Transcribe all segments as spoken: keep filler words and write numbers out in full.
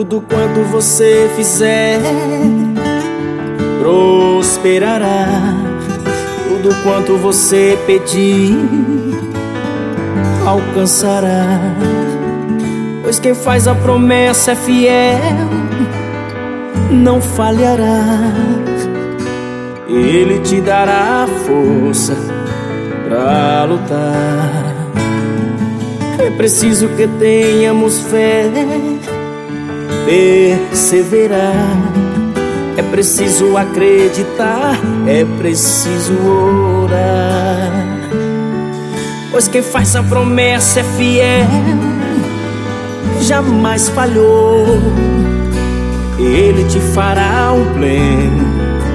Tudo quanto você fizer prosperará. Tudo quanto você pedir alcançará. Pois quem faz a promessa é fiel, não falhará. Ele te dará força pra lutar. É preciso que tenhamos fé, perseverar. É preciso acreditar, é preciso orar. Pois quem faz a promessa é fiel, jamais falhou. Ele te fará um pleno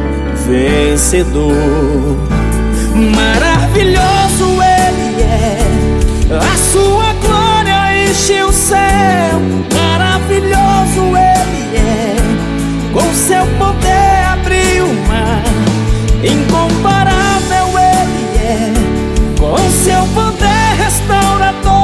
vencedor. Maravilhoso Ele é, a sua glória enche o céu. Maravilhoso Ele é, com seu poder abriu o mar. Incomparável Ele é, com seu poder restaurador.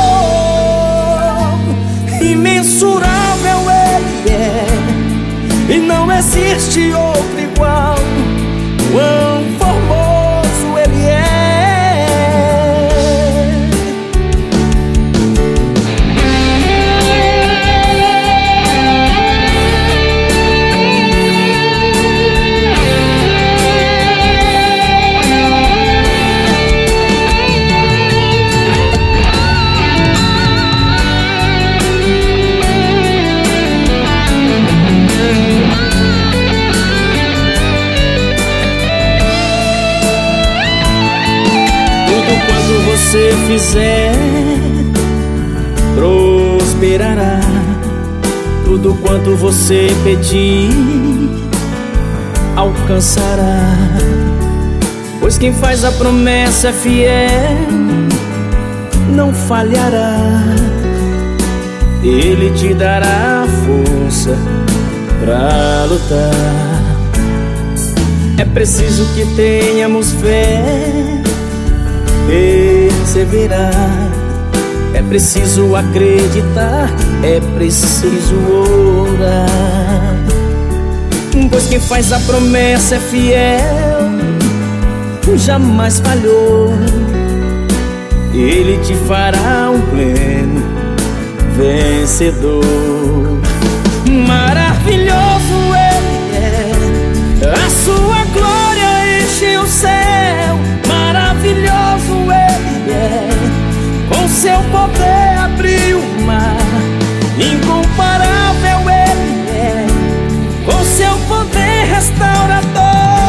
Imensurável Ele é, e não existe outro igual. Quão formoso Ele é. Se fizer, prosperará. Tudo quanto você pedir alcançará. Pois quem faz a promessa é fiel, não falhará. Ele te dará força pra lutar. É preciso que tenhamos fé, perseverar. É preciso acreditar, é preciso orar. Pois quem faz a promessa é fiel, jamais falhou. Ele te fará um pleno vencedor. Maravilhoso Ele é, a sua glória enche o céu. Maravilhoso Ele é, com seu poder abriu o mar. Incomparável Ele é, com seu poder restaurador.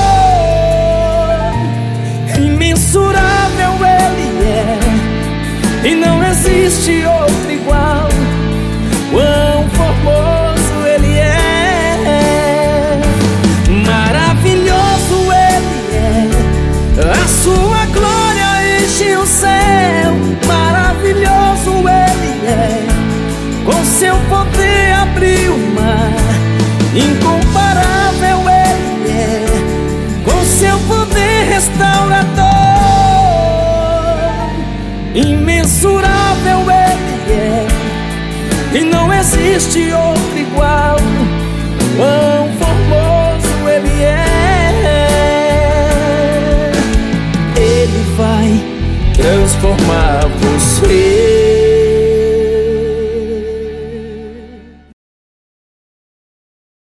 Imensurável Ele é, e não existe outro igual. Quão formoso Ele é. Maravilhoso Ele é, a sua glória enche o céu. Maravilhoso Ele é, com seu poder abriu o mar. Incomparável Ele é, com seu poder restaurador. Imensurável Ele é, e não existe outro igual. Quão formoso Ele é. Ele vai transformar você.